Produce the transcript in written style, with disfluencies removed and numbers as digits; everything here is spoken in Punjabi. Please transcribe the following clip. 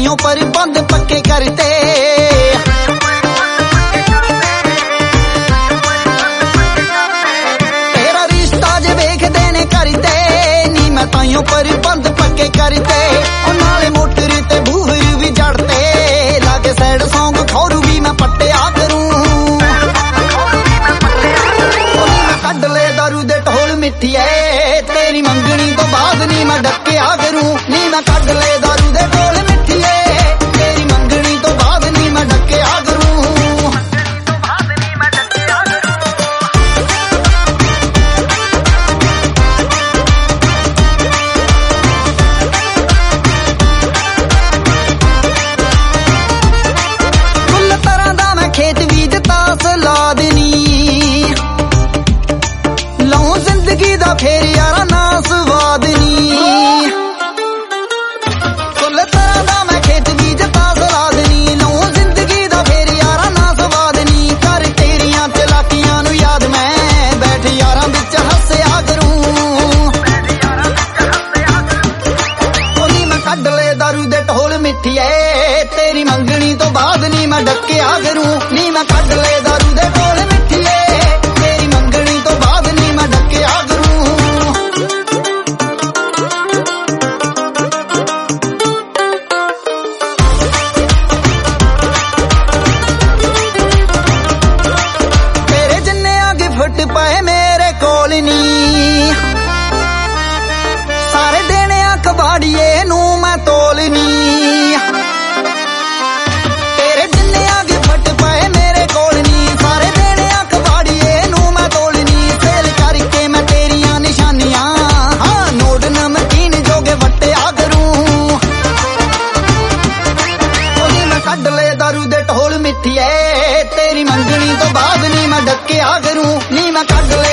ਤਾਈਓ ਪਰ ਬੰਦ ਪੱਕੇ ਕਰਤੇ। ਤੇਰਾ ਰਿਸ਼ਤਾ ਜੇ ਵੇਖਦੇ ਨੇ ਕਰਤੇ ਨੀ ਮੈਂ ਤਾਈਓ ਪਰ ਬੰਦ ਪੱਕੇ ਕਰਤੇ। ਉਹ ਨਾਲੇ ਮੋਟਰ ਤੇ ਬੂਹਰ ਵੀ ਜੜਤੇ ਲਾਗੇ ਸੈਡ ਸੌਂਗ ਖੌਰੂ ਵੀ ਮੈਂ ਪੱਟਿਆ ਕਰੂੰ। ਕੱਢ ਲੈ ਦਾਰੂ ਦੇ ਢੋਲ ਮਿੱਠੀਏ ਤੇਰੀ ਮੰਗਣੀ ਤੋਂ ਬਾਅਦ ਨੀ ਮੈਂ ਡੱਕਿਆ ਕਰੂੰ। ਨੀ ਮੈਂ ਕੱਢ ਲੈ ਦਾਰੂ ਦੇ ਢੋਲ ਮਿੱਠੀਏ ਤੇਰੀ ਮੰਗਣੀ ਤੋਂ ਬਾਅਦ ਨੀ ਮੈਂ ਡੱਕਿਆ ਕਰੂੰ। ਫੁੱਲ ਤਰ੍ਹਾਂ ਦਾ ਮੈਂ ਖੇਤ ਬੀਜਤਾ ਸਲਾਦ ਨੀ ਲਾਉਂ ਜ਼ਿੰਦਗੀ ਦਾ ਫੇਰ ਯਾਰਾ ਨਾ ਸਵਾਦ ਨੀ। ਫੁੱਲ ਤਰ੍ਹਾਂ ਦਾ ਮੈਂ ਖੇਤ ਬੀਜਤਾ ਸਲਾਦ ਨੀ ਲਾਉਂ ਜ਼ਿੰਦਗੀ ਦਾ ਫੇਰ ਯਾਰਾ ਨਾ ਸਵਾਦ ਨੀ। ਕਰ ਤੇਰੀਆਂ ਚਲਾਕੀਆਂ ਨੂੰ ਯਾਦ ਮੈਂ ਬੈਠ ਯਾਰਾਂ ਵਿੱਚ ਹੱਸਿਆ ਕਰੂੰ। ਉਹ ਨੀ ਮੈਂ ਕੱਢ ਲੈ ਦਾਰੂ ਦੇ ਢੋਲ ਮਿੱਠੀਏ ਤੇਰੀ ਮੰਗਣੀ ਤੋਂ ਬਾਅਦ ਨੀ ਮੈਂ ਡੱਕਿਆ ਕਰੂੰ। ਨੀ ਮੈਂ ਕੱਢ ਲੈ ਦਾਰੂ ਦੇ ਢੋਲ ਮਿੱਠੀਏ ਤੇਰੀ ਮੰਗਣੀ ਤੋਂ ਬਾਅਦ ਨੀ ਮੈਂ ਡੱਕਿਆ ਕਰੂੰ। ਤੇਰੇ ਜਿੰਨੇ ਆ ਗਿਫਟ ਪਏ ਮੇਰੇ ਕੋਲ ਨੀ ਸਾਰੇ ਦੇਣੇ ਆ ਕਬਾੜੀਏ ਨੂੰ ਮੈਂ ਤੋਲ ਨੀ। ਤੇਰੇ ਜਿੰਨੇ ਆ ਗਿਫਟ ਪਏ ਮੇਰੇ ਕੋਲ ਨੀ ਸਾਰੇ ਦੇਣੇ ਆ ਕਬਾੜੀਏ ਨੂੰ ਮੈਂ ਤੋਲ ਨੀ। ਸੇਲ ਕਰਕੇ ਮੈਂ ਤੇਰੀਆਂ ਨਿਸ਼ਾਨੀਆਂ ਹਾਂ ਨੋਟ ਨਮਕੀਨ ਜੋਗੇ ਵੱਟਿਆ ਕਰੂੰ। ਉਹਦੀ ਮੈਂ ਕੱਢ ਲੈ ਦਾਰੂ ਦੇ ਢੋਲ ਮਿੱਠੀਏ ਤੇਰੀ ਮੰਗਣੀ ਤੋਂ ਬਾਅਦ ਨੀ ਮੈਂ ਡੱਕਿਆ ਕਰੂੰ। ਨੀ ਮੈਂ ਕੱਢ ਲੈ